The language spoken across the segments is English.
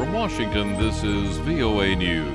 From Washington, this is VOA News.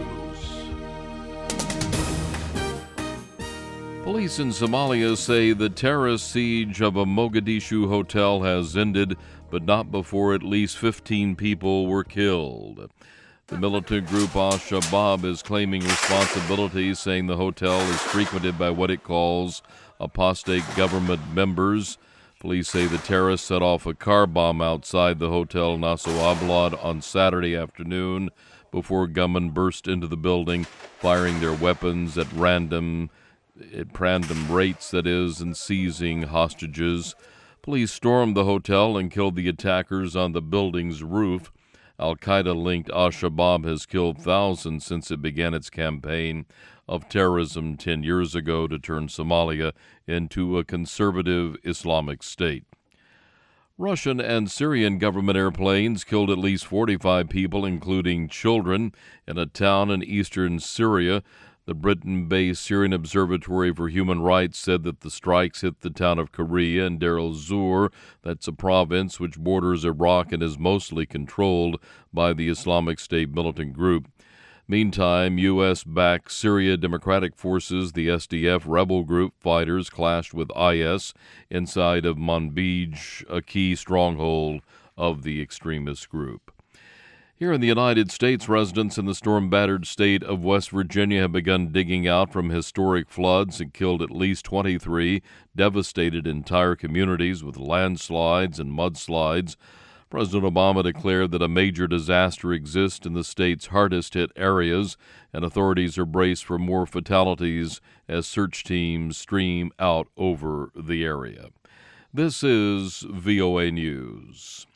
Police in Somalia say the terrorist siege of a Mogadishu hotel has ended, but not before at least 15 people were killed. The militant group Al-Shabaab is claiming responsibility, saying the hotel is frequented by what it calls apostate government members. Police say the terrorists set off a car bomb outside the Hotel Naso Ablad on Saturday afternoon before gunmen burst into the building, firing their weapons at random rates, and seizing hostages. Police stormed the hotel and killed the attackers on the building's roof. Al-Qaeda-linked Al-Shabaab has killed thousands since it began its campaign of terrorism 10 years ago to turn Somalia into a conservative Islamic state. Russian and Syrian government airplanes killed at least 45 people, including children, in a town in eastern Syria. The Britain-based Syrian Observatory for Human Rights said that the strikes hit the town of Korea and Deir el-Zur. That's a province which borders Iraq and is mostly controlled by the Islamic State militant group. Meantime, U.S.-backed Syria Democratic Forces, the SDF rebel group fighters, clashed with IS inside of Manbij, a key stronghold of the extremist group. Here in the United States, residents in the storm-battered state of West Virginia have begun digging out from historic floods and killed at least 23, devastated entire communities with landslides and mudslides. President Obama declared that a major disaster exists in the state's hardest-hit areas, and authorities are braced for more fatalities as search teams stream out over the area. This is VOA News.